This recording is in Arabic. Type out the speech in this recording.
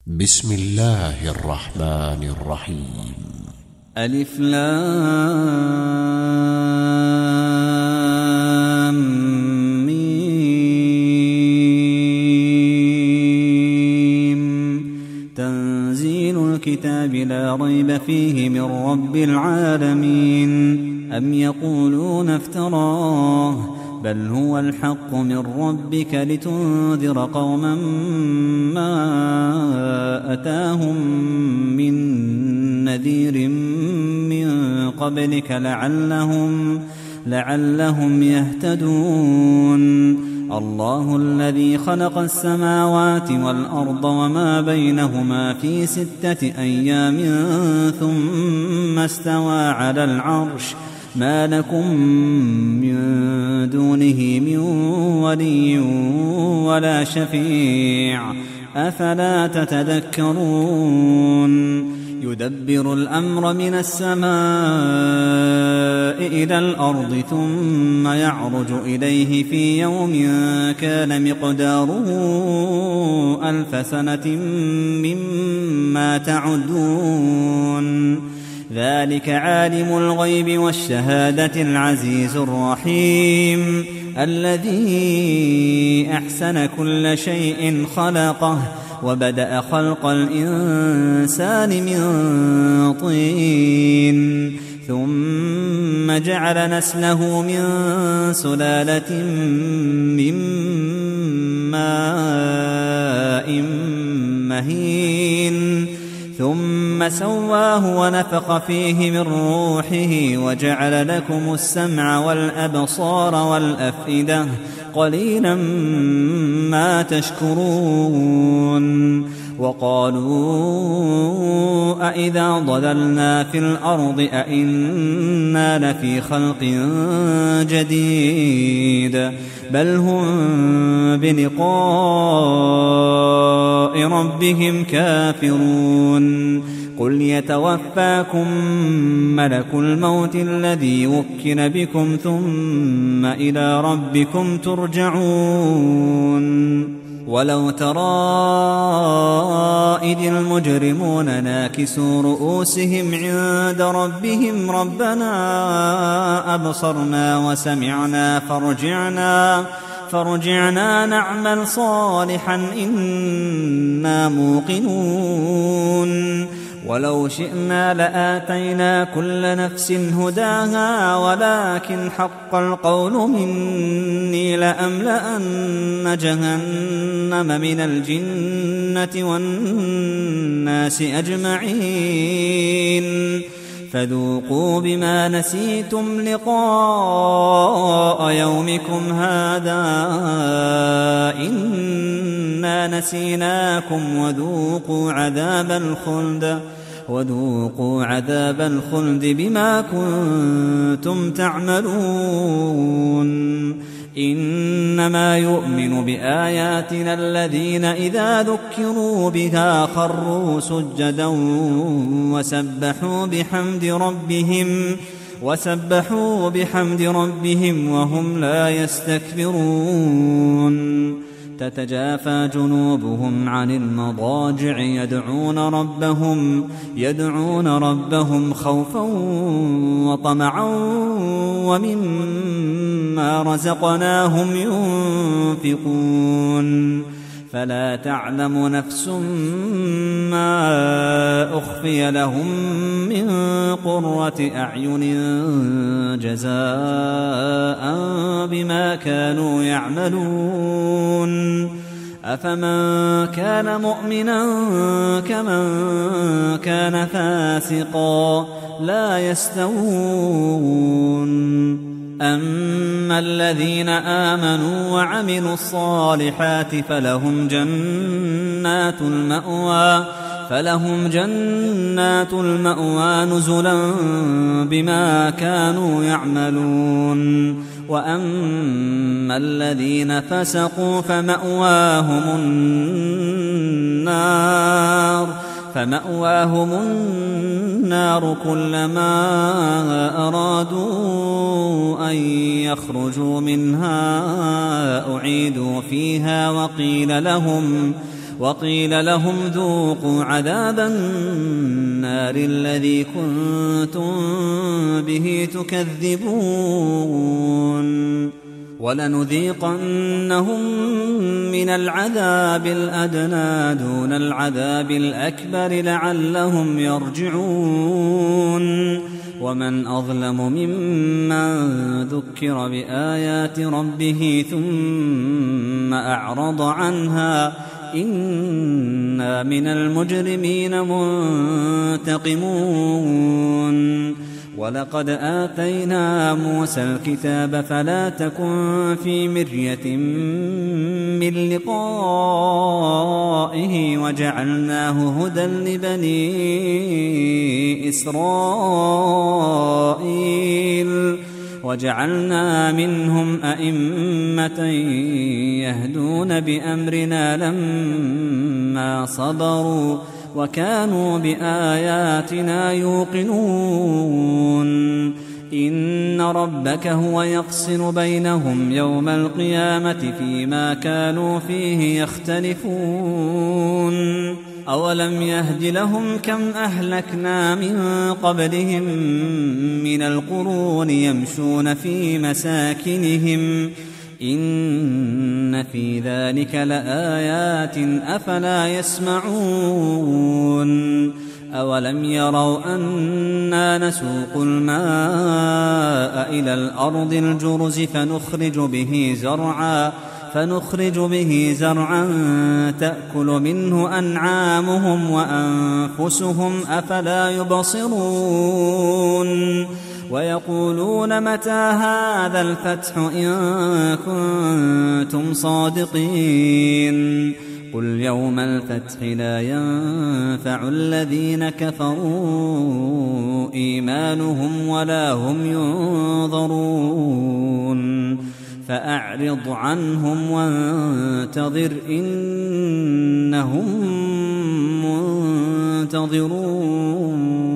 بسم الله الرحمن الرحيم. ألف لام ميم. تنزيل الكتاب لا ريب فيه من رب العالمين. أم يقولون افتراه بل هو الحق من ربك لتنذر قوما ما أتاهم من نذير من قبلك لعلهم يهتدون. الله الذي خلق السماوات والأرض وما بينهما في 6 أيام ثم استوى على العرش ما لكم من دونه من ولي ولا شفيع أفلا تتذكرون. يدبر الأمر من السماء إلى الأرض ثم يعرج إليه في يوم كان مقداره 1000 سنة مما تعدون. ذلك عالم الغيب والشهادة العزيز الرحيم الذي أحسن كل شيء خلقه وبدأ خلق الإنسان من طين ثم جعل نسله من سلالة من ماء مهين ثم سواه ونفخ فيه من روحه وجعل لكم السمع والأبصار والأفئدة قليلا ما تشكرون. وقالوا أئذا ضللنا في الأرض أئنا لفي خلق جديد بل هم بلقاء ربهم كافرون. قل يتوفاكم ملك الموت الذي وكل بكم ثم إلى ربكم ترجعون. ولو ترى إذ المجرمون ناكسوا رؤوسهم عند ربهم ربنا أبصرنا وسمعنا فارجعنا نعمل صالحا إنا موقنون. ولو شئنا لآتينا كل نفس هداها ولكن حق القول مني لأملأن جهنم من الجنة والناس أجمعين. فذوقوا بما نسيتم لقاء يومكم هذا إنا نسيناكم وذوقوا عذاب الخلد بما كنتم تعملون. إنما يؤمن بآياتنا الذين إذا ذكروا بها خروا سجدا وسبحوا بحمد ربهم وهم لا يستكبرون. تتجافى جنوبهم عن المضاجع يدعون ربهم خوفا وطمعا ومما رزقناهم ينفقون. فلا تعلم نفس ما أخفي لهم من قرة أعين جزاء بما كانوا يعملون. أفمن كان مؤمنا كمن كان فاسقا لا يستوون. أما الذين آمنوا وعملوا الصالحات فلهم جنات المأوى نزلا بما كانوا يعملون. وأما الذين فسقوا فمأواهم النار كلما أرادوا أن يخرجوا منها أعيدوا فيها وقيل لهم ذوقوا عذاب النار الذي كنتم به تكذبون ولنذيقنهم من العذاب الأدنى دون العذاب الأكبر لعلهم يرجعون ومن أظلم ممن ذكر بآيات ربه ثم أعرض عنها إنا من المجرمين منتقمون ولقد آتينا موسى الكتاب فلا تكن في مرية من لقائه وجعلناه هدى لبني إسرائيل وجعلنا منهم أئمة يهدون بأمرنا لما صبروا وكانوا بآياتنا يوقنون إن ربك هو يفصل بينهم يوم القيامة فيما كانوا فيه يختلفون أولم يهد لهم كم أهلكنا من قبلهم من القرون يمشون في مساكنهم إن في ذلك لآيات أفلا يسمعون أولم يروا أنا نسوق الماء إلى الأرض الجرز فنخرج به زرعا تأكل منه أنعامهم وأنفسهم أفلا يبصرون ويقولون متى هذا الفتح إن كنتم صادقين قل يوم الفتح لا ينفع الذين كفروا إيمانهم ولا هم ينظرون فأعرض عنهم وانتظر إنهم منتظرون